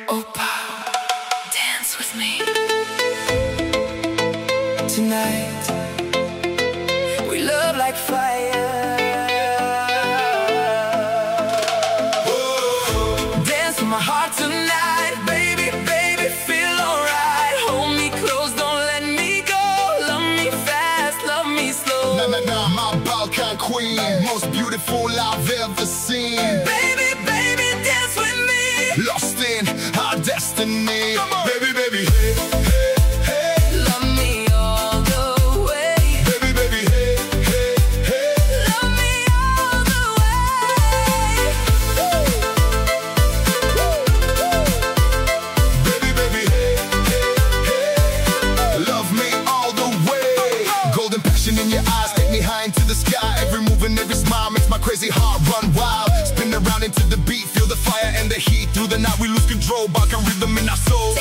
Opa, dance with me tonight. We love like fire. Whoa. Dance with my heart tonight, baby, baby, feel alright. Hold me close, don't let me go. Love me fast, love me slow. Na na na, my Balkan queen, most beautiful I've ever seen. Baby, baby, dance with me. Lost in our destiny. Come on. Baby, baby, hey, hey, hey. Love me all the way. Baby, baby, hey, hey, hey. Love me all the way. Baby, baby, hey, hey, hey. Love me all the way. Golden passion in your eyes, take me high into the sky. Every move and every smile makes my crazy heart run wild. Spin around into the beat, feel the fire and the heat. Through the night we lose control, Balkan rhythm in our soul.